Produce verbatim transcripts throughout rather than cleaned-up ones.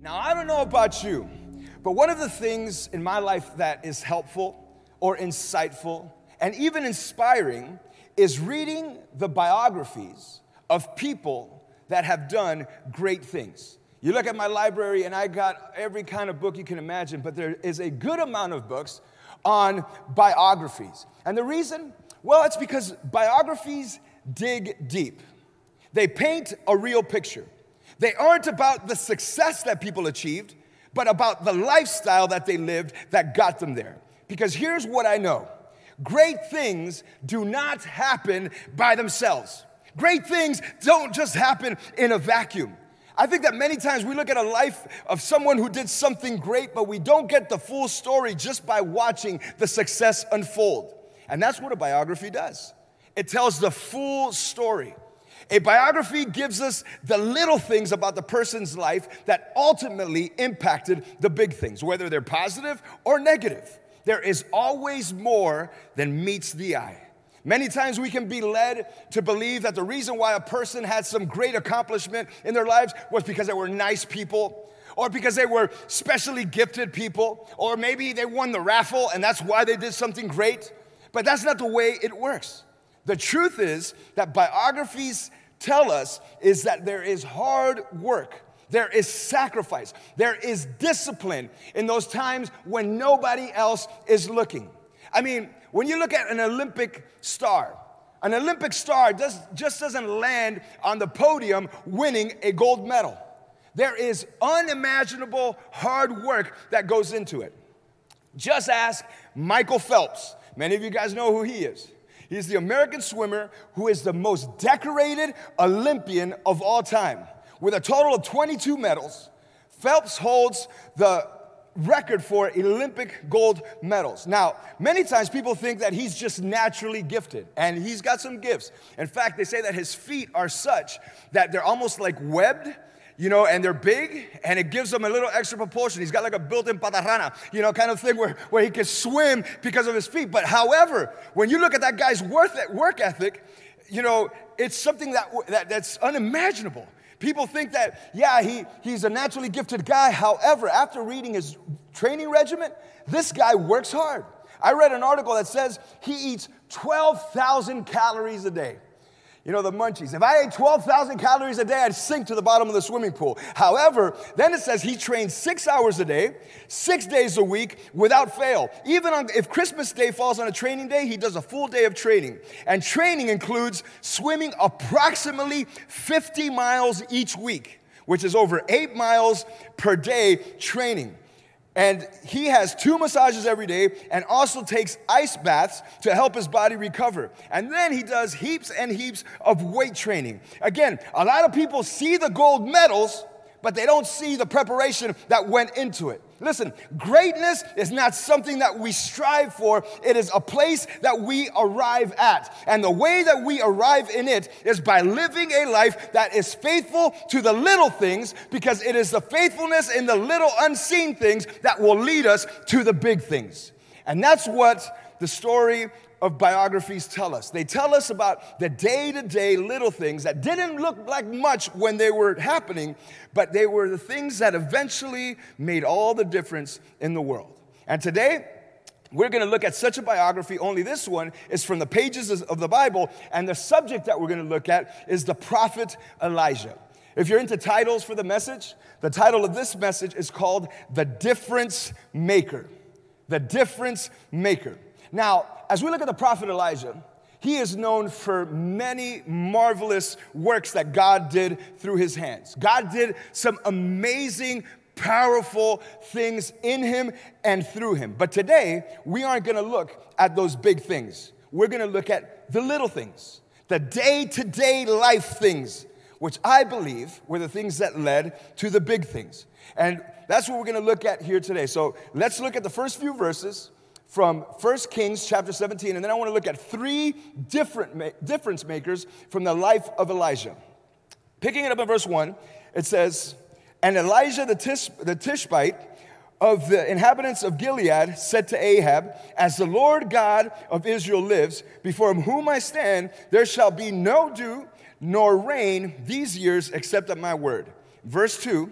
Now, I don't know about you, but one of the things in my life that is helpful or insightful and even inspiring is reading the biographies of people that have done great things. You look at my library and I got every kind of book you can imagine, but there is a good amount of books on biographies. And the reason? Well, it's because biographies dig deep. They paint a real picture. They aren't about the success that people achieved, but about the lifestyle that they lived that got them there. Because here's what I know. Great things do not happen by themselves. Great things don't just happen in a vacuum. I think that many times we look at a life of someone who did something great, but we don't get the full story just by watching the success unfold. And that's what a biography does. It tells the full story. A biography gives us the little things about the person's life that ultimately impacted the big things, whether they're positive or negative. There is always more than meets the eye. Many times we can be led to believe that the reason why a person had some great accomplishment in their lives was because they were nice people, or because they were specially gifted people, or maybe they won the raffle and that's why they did something great. But that's not the way it works. The truth is that biographies tell us is that there is hard work, there is sacrifice, there is discipline in those times when nobody else is looking. I mean, when you look at an Olympic star, an Olympic star does, just doesn't land on the podium winning a gold medal. There is unimaginable hard work that goes into it. Just ask Michael Phelps. Many of you guys know who he is. He's the American swimmer who is the most decorated Olympian of all time. With a total of twenty-two medals, Phelps holds the record for Olympic gold medals. Now, many times people think that he's just naturally gifted, and he's got some gifts. In fact, they say that his feet are such that they're almost like webbed, you know, and they're big, and it gives him a little extra propulsion. He's got like a built-in patarrana, you know, kind of thing where, where he can swim because of his feet. But however, when you look at that guy's work ethic, you know, it's something that, that that's unimaginable. People think that, yeah, he, he's a naturally gifted guy. However, after reading his training regimen, this guy works hard. I read an article that says he eats twelve thousand calories a day. You know, the munchies. If I ate twelve thousand calories a day, I'd sink to the bottom of the swimming pool. However, then it says he trains six hours a day, six days a week, without fail. Even on, if Christmas Day falls on a training day, he does a full day of training. And training includes swimming approximately fifty miles each week, which is over eight miles per day training. And he has two massages every day and also takes ice baths to help his body recover. And then he does heaps and heaps of weight training. Again, a lot of people see the gold medals, but they don't see the preparation that went into it. Listen, greatness is not something that we strive for. It is a place that we arrive at. And the way that we arrive in it is by living a life that is faithful to the little things, because it is the faithfulness in the little unseen things that will lead us to the big things. And that's what the story of biographies tell us. They tell us about the day-to-day little things that didn't look like much when they were happening, but they were the things that eventually made all the difference in the world. And today, we're going to look at such a biography. Only this one is from the pages of the Bible, and the subject that we're going to look at is the prophet Elijah. If you're into titles for the message, the title of this message is called The Difference Maker. The Difference Maker. Now, as we look at the prophet Elijah, he is known for many marvelous works that God did through his hands. God did some amazing, powerful things in him and through him. But today, we aren't going to look at those big things. We're going to look at the little things, the day-to-day life things, which I believe were the things that led to the big things. And that's what we're going to look at here today. So let's look at the first few verses from First Kings chapter seventeen, and then I want to look at three different ma- difference makers from the life of Elijah. Picking it up in verse one, it says, "And Elijah the, Tish- the Tishbite of the inhabitants of Gilead said to Ahab, As the Lord God of Israel lives, before whom I stand, there shall be no dew nor rain these years except at my word." Verse two,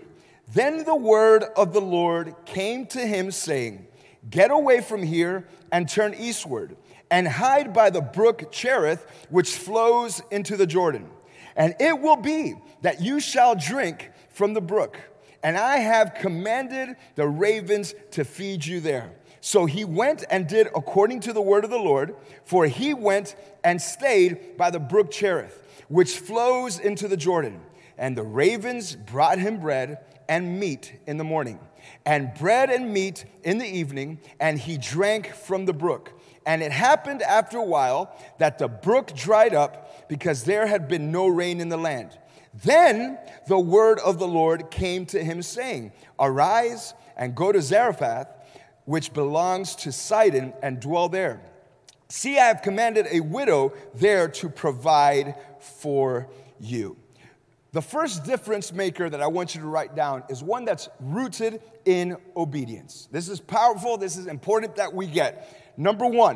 Then the word of the Lord came to him, saying, get away from here and turn eastward, and hide by the brook Cherith, which flows into the Jordan. And it will be that you shall drink from the brook, and I have commanded the ravens to feed you there. So he went and did according to the word of the Lord, for he went and stayed by the brook Cherith, which flows into the Jordan. And the ravens brought him bread and meat in the morning, and bread and meat in the evening, and he drank from the brook. And it happened after a while that the brook dried up, because there had been no rain in the land. Then the word of the Lord came to him, saying, arise and go to Zarephath, which belongs to Sidon, and dwell there. See, I have commanded a widow there to provide for you. The first difference maker that I want you to write down is one that's rooted in obedience. This is powerful. This is important that we get. Number one,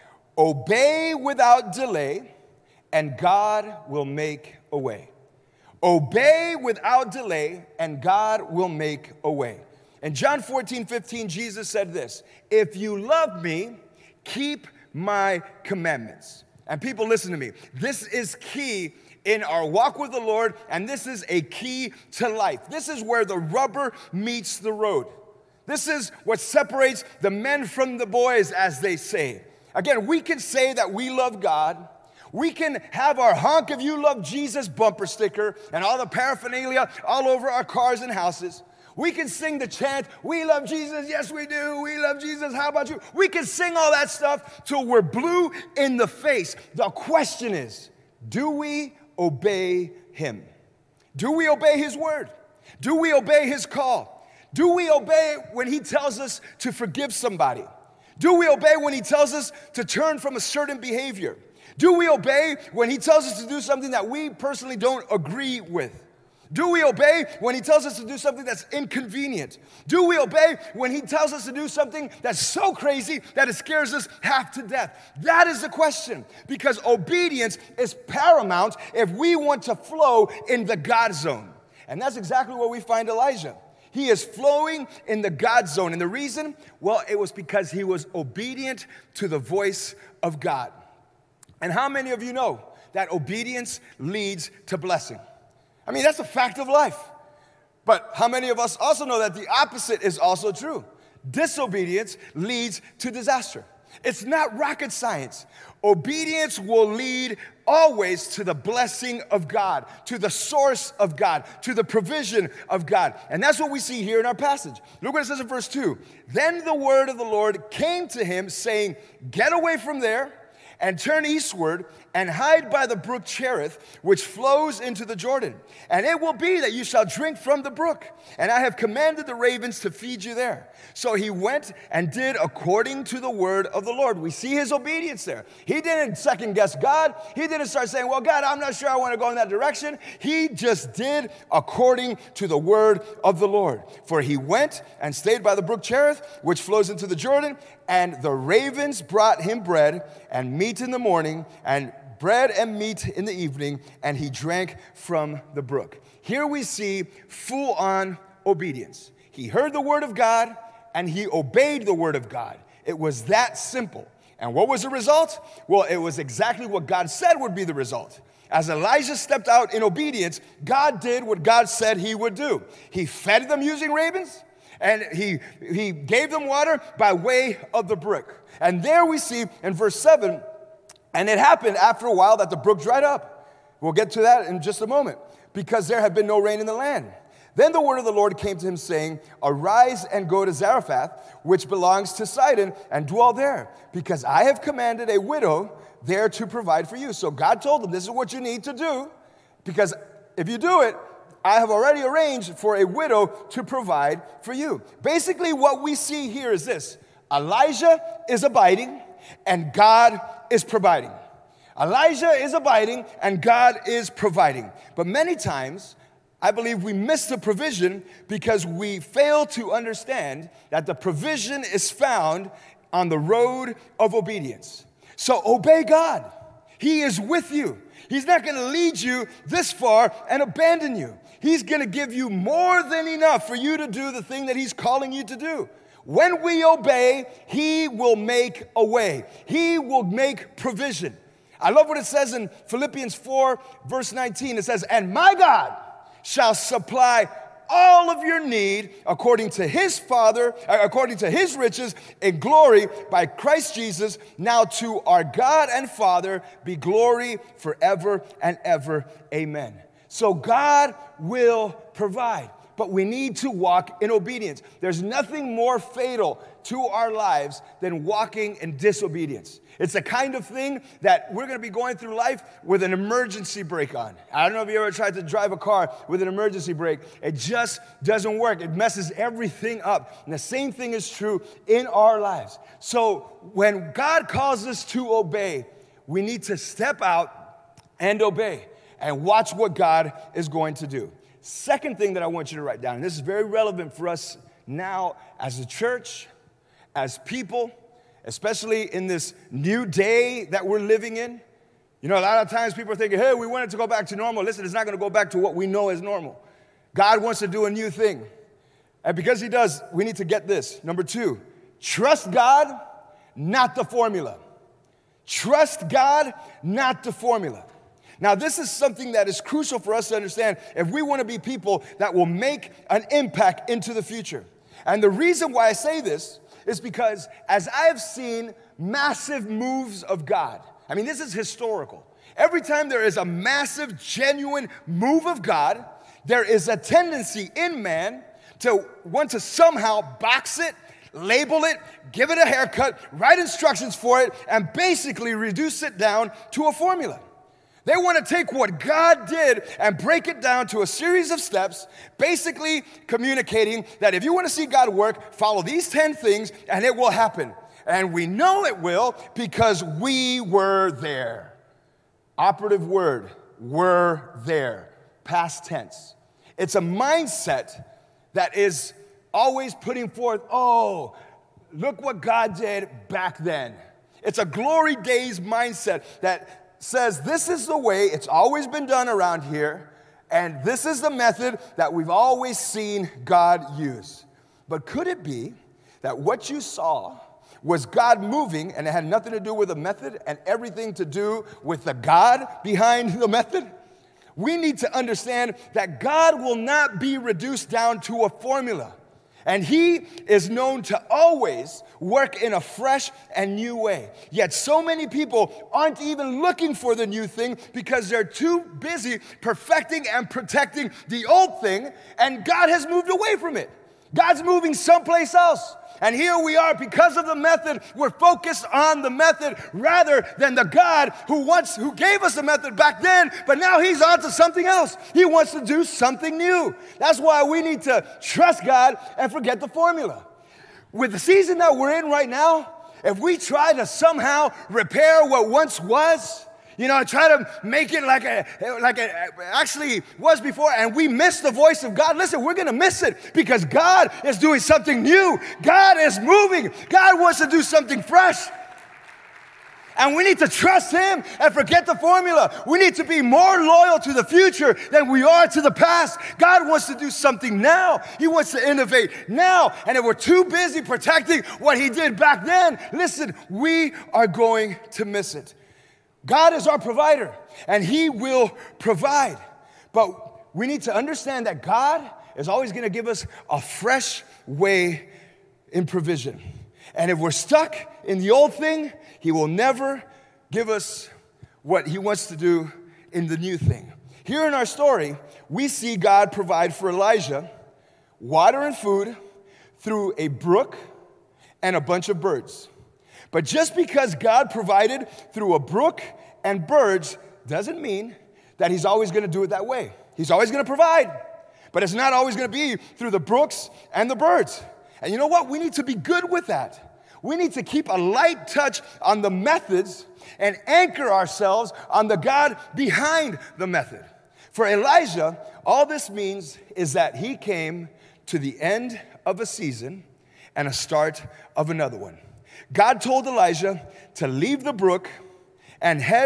obey without delay, and God will make a way. Obey without delay, and God will make a way. In John fourteen fifteen, Jesus said this, if you love me, keep my commandments. And people, listen to me. This is key in our walk with the Lord, and this is a key to life. This is where the rubber meets the road. This is what separates the men from the boys, as they say. Again, we can say that we love God. We can have our honk if you love Jesus bumper sticker and all the paraphernalia all over our cars and houses. We can sing the chant, we love Jesus, yes we do, we love Jesus, how about you? We can sing all that stuff till we're blue in the face. The question is, do we obey him? Do we obey his word? Do we obey his call? Do we obey when he tells us to forgive somebody? Do we obey when he tells us to turn from a certain behavior? Do we obey when he tells us to do something that we personally don't agree with? Do we obey when he tells us to do something that's inconvenient? Do we obey when he tells us to do something that's so crazy that it scares us half to death? That is the question, because obedience is paramount if we want to flow in the God zone. And that's exactly what we find Elijah. He is flowing in the God zone. And the reason? Well, it was because he was obedient to the voice of God. And how many of you know that obedience leads to blessing? I mean, that's a fact of life. But how many of us also know that the opposite is also true? Disobedience leads to disaster. It's not rocket science. Obedience will lead always to the blessing of God, to the source of God, to the provision of God. And that's what we see here in our passage. Look what it says in verse two. Then the word of the Lord came to him, saying, get away from there and turn eastward and hide by the brook Cherith, which flows into the Jordan. And it will be that you shall drink from the brook, and I have commanded the ravens to feed you there. So he went and did according to the word of the Lord. We see his obedience there. He didn't second guess God. He didn't start saying, well, God, I'm not sure I want to go in that direction. He just did according to the word of the Lord. For he went and stayed by the brook Cherith, which flows into the Jordan, and the ravens brought him bread and meat in the morning, and bread and meat in the evening, and he drank from the brook. Here we see full-on obedience. He heard the word of God, and he obeyed the word of God. It was that simple. And what was the result? Well, it was exactly what God said would be the result. As Elijah stepped out in obedience, God did what God said he would do. He fed them using ravens, and he, he gave them water by way of the brook. And there we see in verse seven, and it happened after a while that the brook dried up. We'll get to that in just a moment, because there had been no rain in the land. Then the word of the Lord came to him, saying, arise and go to Zarephath, which belongs to Sidon, and dwell there, because I have commanded a widow there to provide for you. So God told him, this is what you need to do, because if you do it, I have already arranged for a widow to provide for you. Basically, what we see here is this. Elijah is abiding, and God is providing. Elijah is abiding, and God is providing. But many times, I believe we miss the provision because we fail to understand that the provision is found on the road of obedience. So obey God. He is with you. He's not going to lead you this far and abandon you. He's going to give you more than enough for you to do the thing that he's calling you to do. When we obey, he will make a way. He will make provision. I love what it says in Philippians four, verse nineteen. It says, and my God shall supply all of your need according to his Father, according to his riches in glory by Christ Jesus. Now to our God and Father be glory forever and ever. Amen. So God will provide, but we need to walk in obedience. There's nothing more fatal to our lives than walking in disobedience. It's the kind of thing that we're going to be going through life with an emergency brake on. I don't know if you ever tried to drive a car with an emergency brake. It just doesn't work. It messes everything up. And the same thing is true in our lives. So when God calls us to obey, we need to step out and obey and watch what God is going to do. Second thing that I want you to write down, and this is very relevant for us now as a church, as people, especially in this new day that we're living in. You know, a lot of times people are thinking, hey, we want it to go back to normal. Listen, it's not going to go back to what we know as normal. God wants to do a new thing. And because he does, we need to get this. Number two, trust God, not the formula. Trust God, not the formula. Now, this is something that is crucial for us to understand if we want to be people that will make an impact into the future. And the reason why I say this is because as I have seen massive moves of God, I mean, this is historical. Every time there is a massive, genuine move of God, there is a tendency in man to want to somehow box it, label it, give it a haircut, write instructions for it, and basically reduce it down to a formula. They want to take what God did and break it down to a series of steps, basically communicating that if you want to see God work, follow these ten things and it will happen. And we know it will because we were there. Operative word, were there, past tense. It's a mindset that is always putting forth, oh, look what God did back then. It's a glory days mindset that says this is the way it's always been done around here, and this is the method that we've always seen God use. But could it be that what you saw was God moving, and it had nothing to do with the method and everything to do with the God behind the method? We need to understand that God will not be reduced down to a formula. And he is known to always work in a fresh and new way. Yet so many people aren't even looking for the new thing because they're too busy perfecting and protecting the old thing, and God has moved away from it. God's moving someplace else. And here we are, because of the method, we're focused on the method rather than the God who wants, who gave us the method back then, but now he's on to something else. He wants to do something new. That's why we need to trust God and forget the formula. With the season that we're in right now, if we try to somehow repair what once was, you know, try to make it like a, like it actually was before, and we miss the voice of God. Listen, we're going to miss it because God is doing something new. God is moving. God wants to do something fresh. And we need to trust him and forget the formula. We need to be more loyal to the future than we are to the past. God wants to do something now. He wants to innovate now. And if we're too busy protecting what he did back then, listen, we are going to miss it. God is our provider, and he will provide. But we need to understand that God is always going to give us a fresh way in provision. And if we're stuck in the old thing, he will never give us what he wants to do in the new thing. Here in our story, we see God provide for Elijah water and food through a brook and a bunch of birds. But just because God provided through a brook and birds doesn't mean that he's always going to do it that way. He's always going to provide, but it's not always going to be through the brooks and the birds. And you know what? We need to be good with that. We need to keep a light touch on the methods and anchor ourselves on the God behind the method. For Elijah, all this means is that he came to the end of a season and a start of another one. God told Elijah to leave the brook and head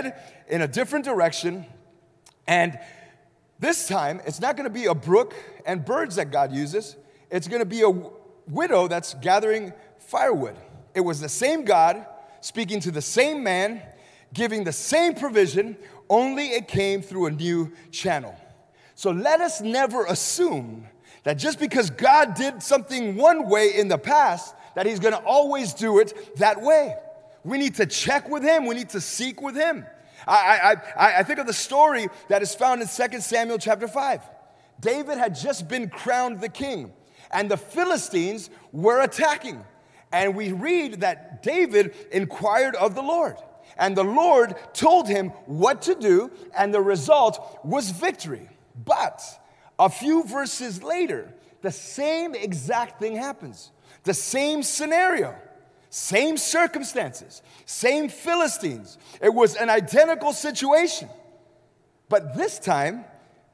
in a different direction. And this time, it's not going to be a brook and birds that God uses. It's going to be a widow that's gathering firewood. It was the same God speaking to the same man, giving the same provision, only it came through a new channel. So let us never assume that just because God did something one way in the past, that he's going to always do it that way. We need to check with him. We need to seek with him. I, I, I think of the story that is found in Second Samuel chapter five. David had just been crowned the king, and the Philistines were attacking. And we read that David inquired of the Lord, and the Lord told him what to do, and the result was victory. But a few verses later, the same exact thing happens. The same scenario. Same circumstances, same Philistines. It was an identical situation. But this time,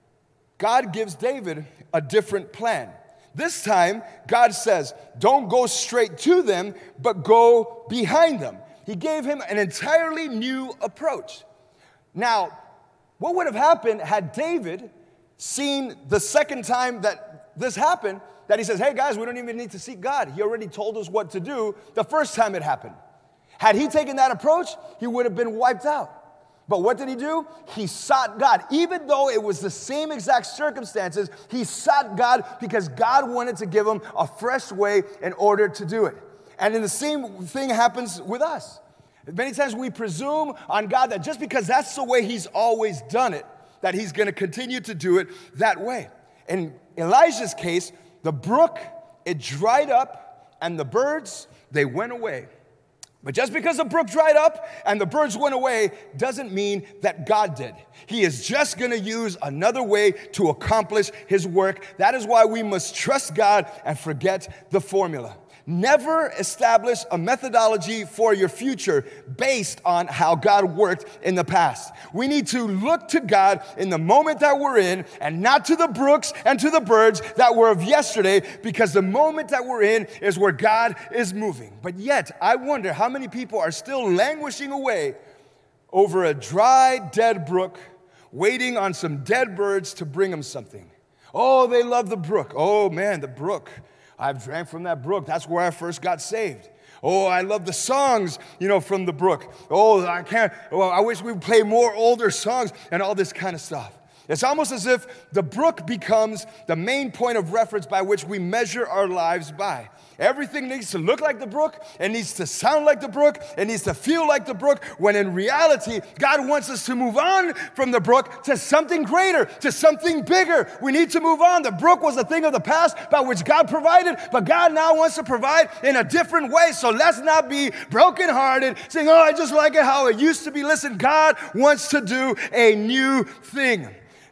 God gives David a different plan. This time, God says, don't go straight to them, but go behind them. He gave him an entirely new approach. Now, what would have happened had David seen the second time that this happened, that he says, hey guys, we don't even need to seek God. He already told us what to do the first time it happened. Had he taken that approach, he would have been wiped out. But what did he do? He sought God. Even though it was the same exact circumstances, he sought God because God wanted to give him a fresh way in order to do it. And then the same thing happens with us. Many times we presume on God that just because that's the way he's always done it, that he's going to continue to do it that way. In Elijah's case, the brook, it dried up, and the birds, they went away. But just because the brook dried up and the birds went away doesn't mean that God did. He is just going to use another way to accomplish his work. That is why we must trust God and forget the formula. Never establish a methodology for your future based on how God worked in the past. We need to look to God in the moment that we're in and not to the brooks and to the birds that were of yesterday, because the moment that we're in is where God is moving. But yet, I wonder how many people are still languishing away over a dry, dead brook, waiting on some dead birds to bring them something. Oh, they love the brook. Oh, man, the brook. I've drank from that brook. That's where I first got saved. Oh, I love the songs, you know, from the brook. Oh, I can't, well, I wish we would play more older songs and all this kind of stuff. It's almost as if the brook becomes the main point of reference by which we measure our lives by. Everything needs to look like the brook. It needs to sound like the brook. It needs to feel like the brook, when in reality, God wants us to move on from the brook to something greater, to something bigger. We need to move on. The brook was a thing of the past by which God provided, but God now wants to provide in a different way. So let's not be brokenhearted, saying, oh, I just like it how it used to be. Listen, God wants to do a new thing.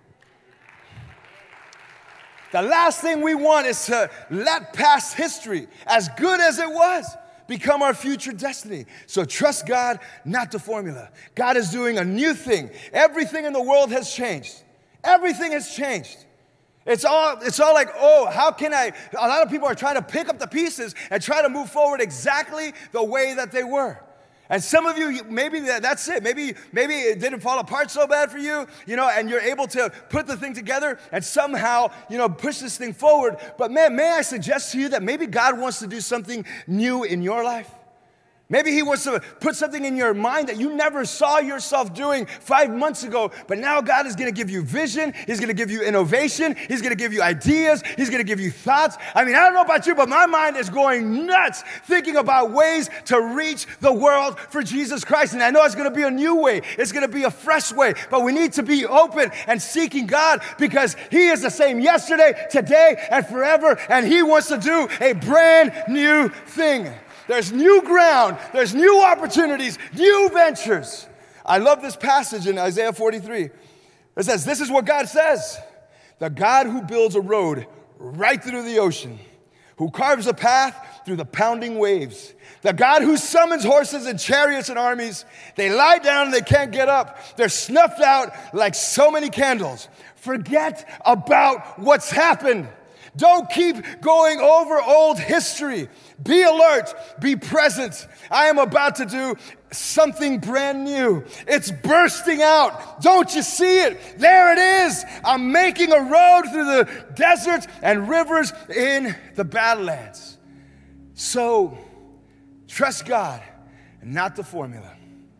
The last thing we want is to let past history, as good as it was, become our future destiny. So trust God, not the formula. God is doing a new thing. Everything in the world has changed. Everything has changed. It's all, it's all like, oh, how can I? A lot of people are trying to pick up the pieces and try to move forward exactly the way that they were. And some of you, maybe that's it. Maybe, maybe it didn't fall apart so bad for you, you know, and you're able to put the thing together and somehow, you know, push this thing forward. But man, may I suggest to you that maybe God wants to do something new in your life? Maybe he wants to put something in your mind that you never saw yourself doing five months ago, but now God is going to give you vision. He's going to give you innovation. He's going to give you ideas. He's going to give you thoughts. I mean, I don't know about you, but my mind is going nuts thinking about ways to reach the world for Jesus Christ. And I know it's going to be a new way. It's going to be a fresh way, but we need to be open and seeking God, because he is the same yesterday, today, and forever, and he wants to do a brand new thing. There's new ground, there's new opportunities, new ventures. I love this passage in Isaiah forty-three. It says, this is what God says: the God who builds a road right through the ocean, who carves a path through the pounding waves, the God who summons horses and chariots and armies. They lie down and they can't get up. They're snuffed out like so many candles. Forget about what's happened. Don't keep going over old history. Be alert. Be present. I am about to do something brand new. It's bursting out. Don't you see it? There it is. I'm making a road through the deserts and rivers in the Badlands. So trust God and not the formula.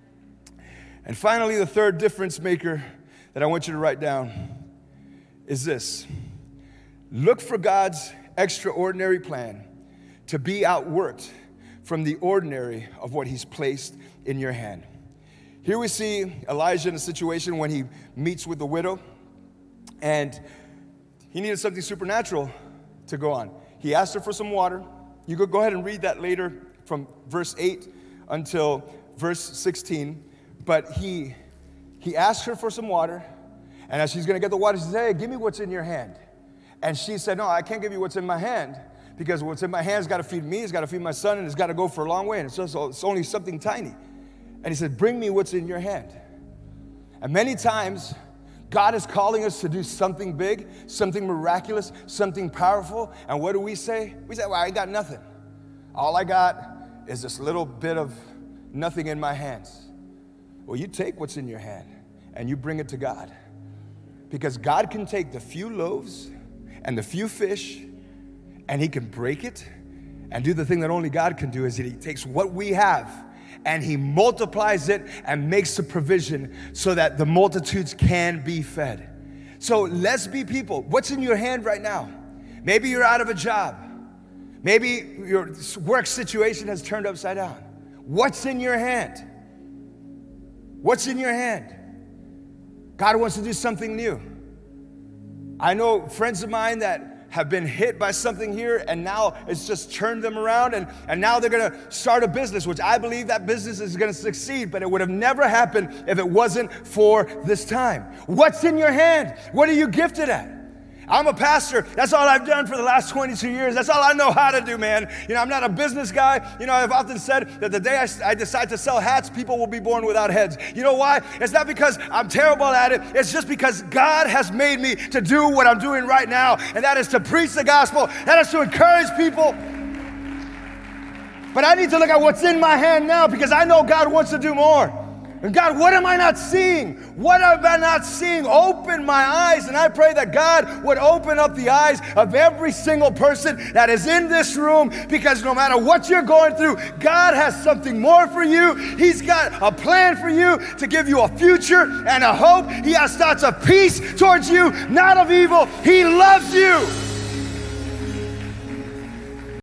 And finally, the third difference maker that I want you to write down is this. Look for God's extraordinary plan to be outworked from the ordinary of what he's placed in your hand. Here we see Elijah in a situation when he meets with the widow, and he needed something supernatural to go on. He asked her for some water. You could go ahead and read that later from verse eight until verse sixteen. But he, he asked her for some water, and as she's going to get the water, she said, hey, give me what's in your hand. And she said, no, I can't give you what's in my hand, because what's in my hand has got to feed me, it's got to feed my son, and it's got to go for a long way, and it's, just, it's only something tiny. And he said, bring me what's in your hand. And many times, God is calling us to do something big, something miraculous, something powerful, and what do we say? We say, well, I got nothing. All I got is this little bit of nothing in my hands. Well, you take what's in your hand, and you bring it to God. Because God can take the few loaves and the few fish, and he can break it and do the thing that only God can do, is that he takes what we have and he multiplies it and makes the provision so that the multitudes can be fed. So let's be people. What's in your hand right now? Maybe you're out of a job. Maybe your work situation has turned upside down. What's in your hand? What's in your hand? God wants to do something new. I know friends of mine that have been hit by something here, and now it's just turned them around, and, and now they're gonna start a business, which I believe that business is gonna succeed, but it would have never happened if it wasn't for this time. What's in your hand? What are you gifted at? I'm a pastor. That's all I've done for the last twenty-two years. That's all I know how to do, man. You know, I'm not a business guy. You know, I've often said that the day I, I decide to sell hats, people will be born without heads. You know why? It's not because I'm terrible at it. It's just because God has made me to do what I'm doing right now, and that is to preach the gospel. That is to encourage people. But I need to look at what's in my hand now, because I know God wants to do more. And God, what am I not seeing? What am I not seeing? Open my eyes. And I pray that God would open up the eyes of every single person that is in this room, because no matter what you're going through, God has something more for you. He's got a plan for you to give you a future and a hope. He has thoughts of peace towards you, not of evil. He loves you.